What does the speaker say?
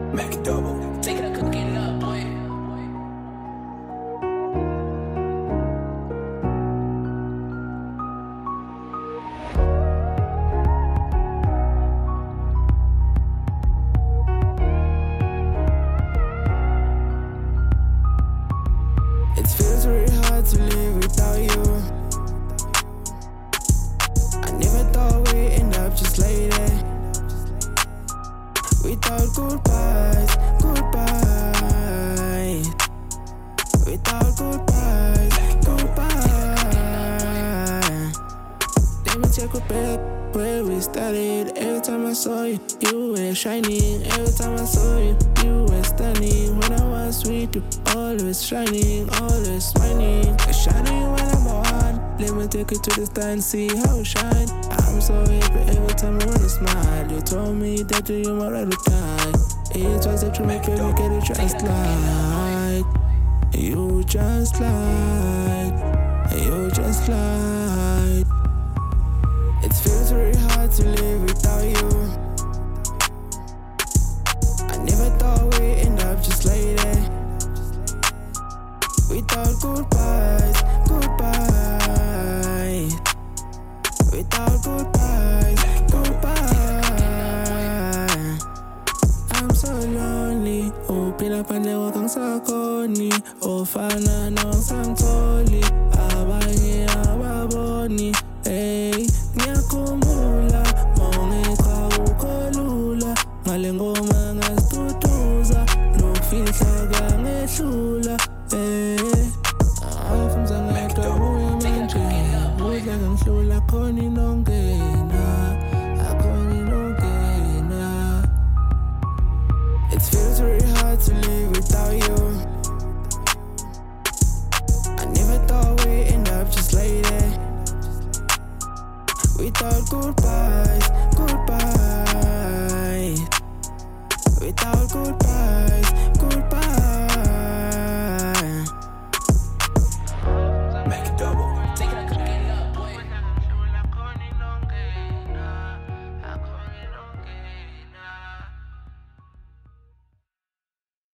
Mac double. Take it up, cook it up, boy. It feels very hard to live without you. I never thought we'd end up just like that. Without goodbyes, goodbyes. Without goodbyes, goodbyes. Let me take a back where we started. Every time I saw you, you were shining. Every time I saw you, you were stunning. When I was with you, always shining, always smiling. Shining when I'm on. Let me take you to the star and see how it shine. I'm so happy every time I wanna smile. You told me that you were right with time. It was a true baby, get it just like. You just lied. You just lied. It feels very hard to live without you. I never thought we'd end up just like that. Without goodbyes, goodbyes. Without goodbyes, goodbyes. I'm so lonely. Oh, pila pandle kang sakoni. Oh, fana no santoli. Abanye ababoni. Hey, ngiyakhumbula mawungekha ukholula. Ngale ngoma ngasitutuza. Nokufihla kangehlula. Afumza ngedwa uye manje. Udla ngihlula khona inongena. Akhona inongena. It feels very hard to live without you. I never thought we'd end up just like that. Without goodbyes, goodbyes. Without goodbyes, goodbyes.